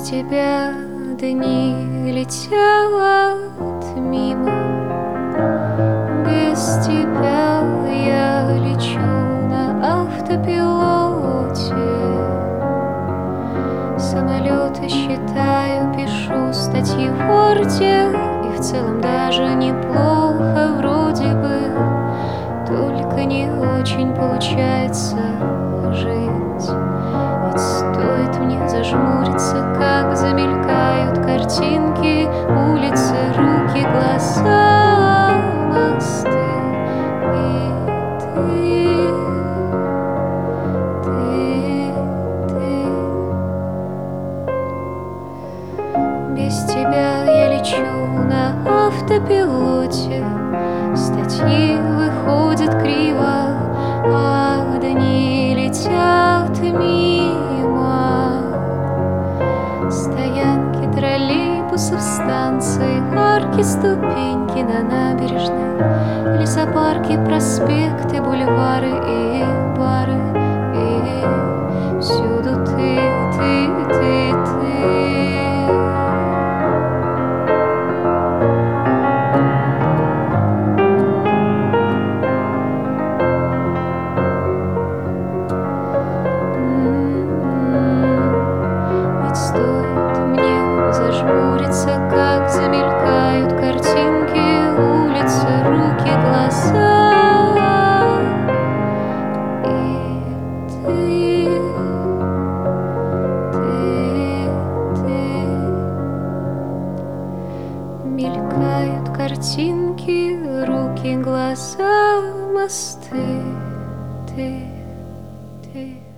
тебя дни летят мимо, без тебя я лечу на автопилоте. Самолеты считаю, пишу статьи в Ворде, и в целом даже неплохо вроде бы, только не очень получается жить. Ведь стоит мне зажмуриться, как замелькают картинки, улицы, руки, глаза, мосты. И ты. Без тебя я лечу на автопилоте, статьи выходят криво, а дни летят мимо. Стоянки троллейбусов, станции, арки, ступеньки на набережной, лесопарки, проспекты, бульвары и бары. И всюду ты. Стоит мне зажмуриться, как замелькают картинки, улицы, руки, глаза. И ты. Мелькают картинки, руки, глаза, мосты. Ты.